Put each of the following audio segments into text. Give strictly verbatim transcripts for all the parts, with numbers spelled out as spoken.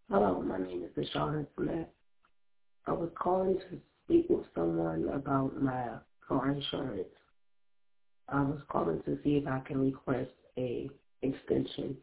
Hello, my name is Deshawn Smith. I was calling to speak with someone about my car insurance. I was calling to see if I can request a extension.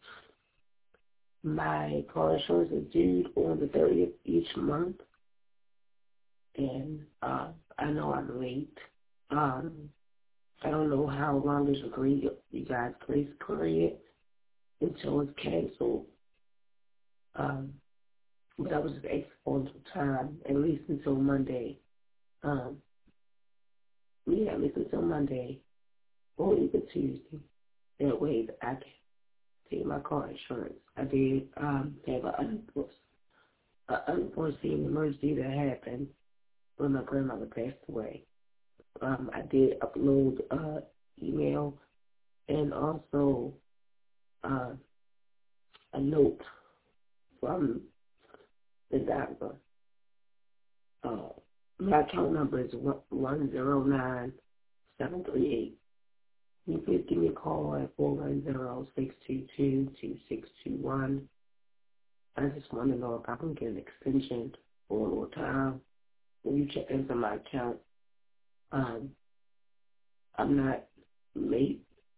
My car insurance is due on the thirtieth each month, and uh, I know I'm late. Um, I don't know how long is agreed you guys grace period until it's canceled. Um, but I was just asking for some time, at least until Monday. Um, yeah, at least until Monday or even Tuesday. That way I can take my car insurance. I did um, have an unforeseen emergency that happened when my grandmother passed away. Um, I did upload uh, email and also uh, a note from the doctor. Uh, my account number is one zero nine seven three eight. You please give me a call at four one zero, six two two, two six two one. I just want to know if I can get an extension for a little time. When you check into my account, um, I'm not late.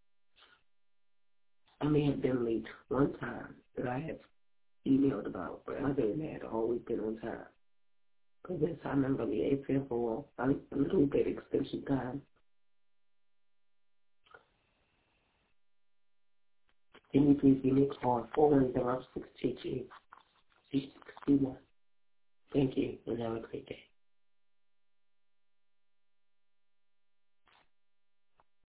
I may have been late one time that I have emailed about, but other than that, I've always been on time. Because this time I'm really asking for a, a little bit extension time. Can you please give me a call at four one zero, six two two, two six two one? Thank you, and have a great day.